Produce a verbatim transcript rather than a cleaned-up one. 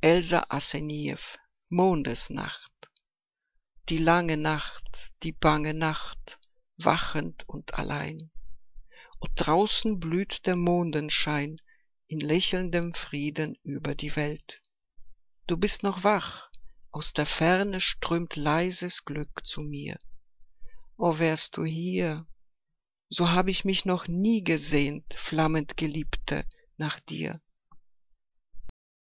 Elsa Asseniew, Mondesnacht. Die lange Nacht, die bange Nacht, wachend und allein. Und draußen blüht der Mondenschein in lächelndem Frieden über die Welt. Du bist noch wach, aus der Ferne strömt leises Glück zu mir. O wärst du hier, so hab ich mich noch nie gesehnt, flammend Geliebte, nach dir.